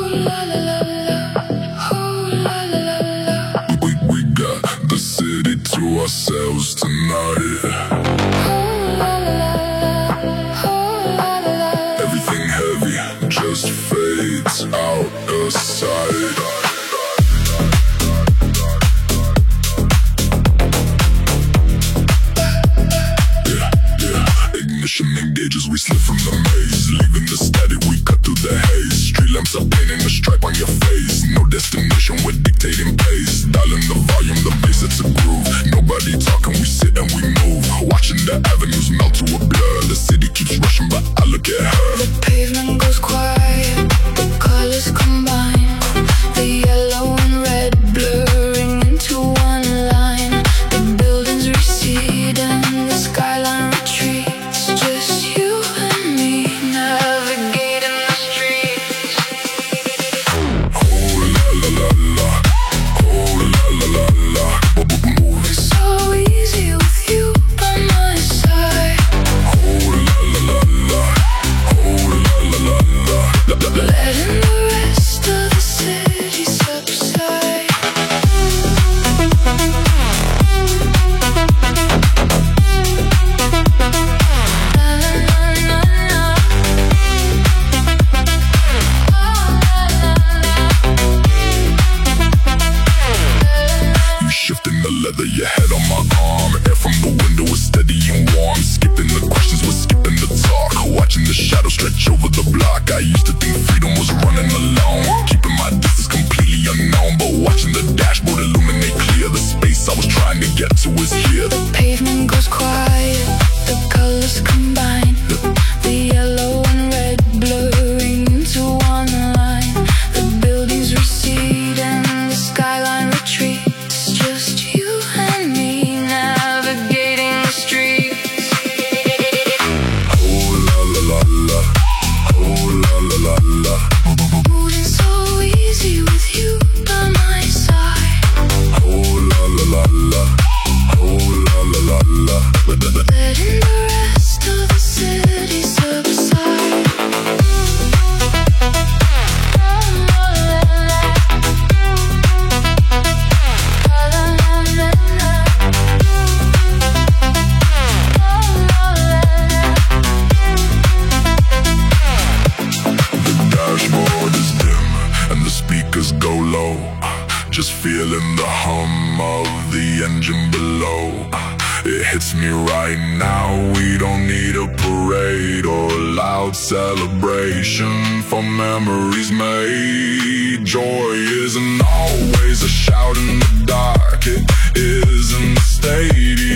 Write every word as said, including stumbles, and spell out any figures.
la la la la, oh la la la la. We, we got the city to ourselves tonight. Oh la la la la, oh la la la. Everything heavy just fades out of sight. Engages, we slip from the maze, leaving the static, we cut through the haze. Street lamps are painting a stripe on your face. No destination, we're dictating pace. Dialing the volume, the bass, it's a groove. Nobody talking, we sit and we move. Watching the avenues melt to a blur. The city keeps rushing, but I look at her. The pavement goes quiet, colors combine. The yellow and red blurring into one line. The buildings recede and the skyline retreats. Your head on my arm, air from the window is steady and warm. Skipping the questions, we're skipping the talk. Watching the shadows stretch over the block. I used to think freedom was running alone, keeping my distance completely unknown. But watching the dashboard illuminate clear, the space I was trying to get to is here. The pavement goes quiet, the colors combine. The yellow and red blurring into one line. The buildings recede and the skyline retreats. Go low, just feeling the hum of the engine below. It hits me right now, we don't need a parade or loud celebration for memories made. Joy isn't always a shout in the dark, it is in the stadium.